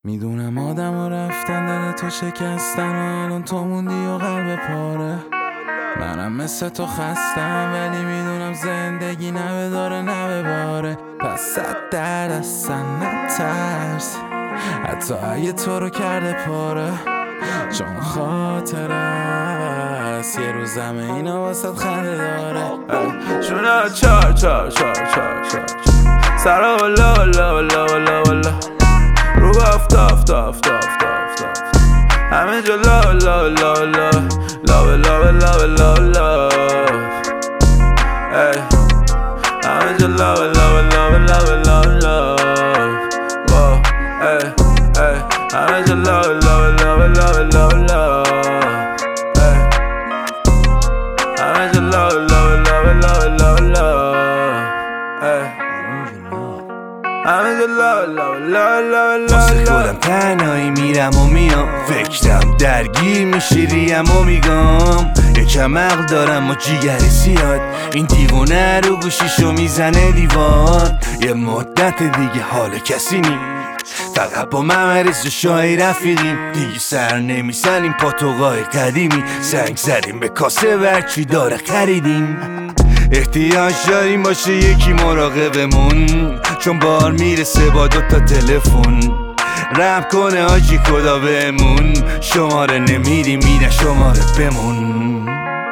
میدونم آدم ها رفتن دل تو شکستن و الان تو موندی و قلب پاره. منم مثل تو خستم ولی میدونم زندگی نه داره نه باره. پس 100 اصلا نترس حتی اگه تو رو کرده پاره، چون خاطر است یه روز همه اینا واسه خنده داره. شونا چار چار چار چار چار سرا ولا ولا ولا ولا ولا رو افتا افتا افتا افتا افتا همه جا لا لا لا لا لا لا لا لا لا همه جا لا لا لا لا لا لا همه جا لا لا لا لا لا لا همه جا لا لا لا لا لا لا همه جا لا لا لا لا لا. واسه خودم تنهایی میرم و میام، فکرم درگیر میشه ریم و میگم یکم عقل دارم و جیگر زیاد، این دیوونه رو گوشیشو میزنه دیوار. یه مدت دیگه حال کسی نی، فقط با ممرز و شای رفیقیم، دیگه سر نمیزنیم پاتوقای قدیمی، زنگ زدیم به کاسه ورچی داره خریدیم. احتیاج داریم باشه یکی مراقبمون، چون بار میرسه با 2 تا تلفن. رم کنه آجی خدا بهمون، شماره نمیریم میره شماره بمون.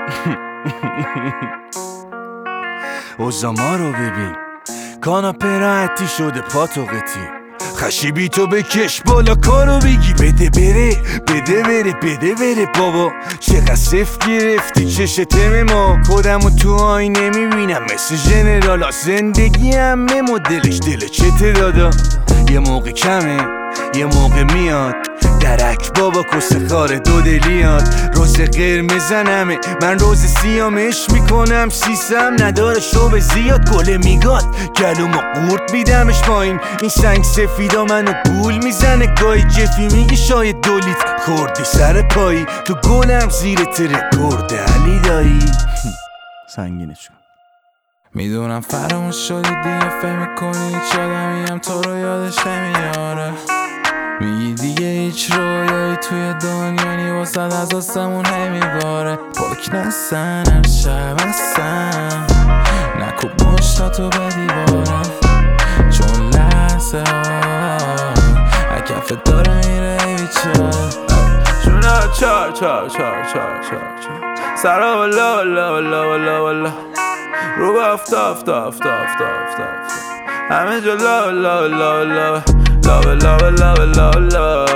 اوزاما رو ببین، کاناپه راحتی شده پاتوقتی، خشیبی تو بکش بالا کارو بگی بده بره بده بره بده بره. بابا چقدر صفت گرفتی چش تم ما، خودمو تو آینه میبینم مثل ژنرالا، زندگی همه مدلش دل چته دادا. یه موقع کمه یه موقع میاد درک بابا کس خار 2 دلیات. روز قرمزنمه من روز سیامش میکنم، سیسم نداره شوب زیاد گله میگاد گلومو قورت میدمش پایین. این سنگ سفیدا منو گول میزنه گاهی، جفی میگی شاید 2 لیتر خوردی سر پایی، تو گلم زیر ترکورد علی دایی. سنگینش کن. میدونم فراموش شدی دیگه فهم میکنی چادمیم تو رو یادش نمیاره. میگی دیگه هیچ رویایی توی دنیا نی واسد از آسمون نمیباره. پاک نسن هر شب هستن نکوب مشتاتو به دیواره، چون لحظه ها اکفت داره میره بیچاره. شونا چار چار چار چار چار سرا ولا ولا ولا ولا ولا رو افتا افتا افتا افتا افتا همه جا لا لا لا لا لا لا لا لا لا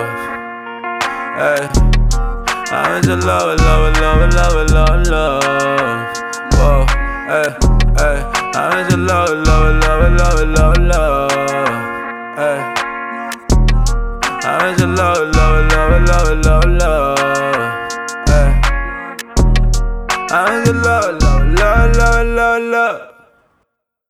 همه جا لا لا لا لا لا لا همه جا لا لا لا لا لا لا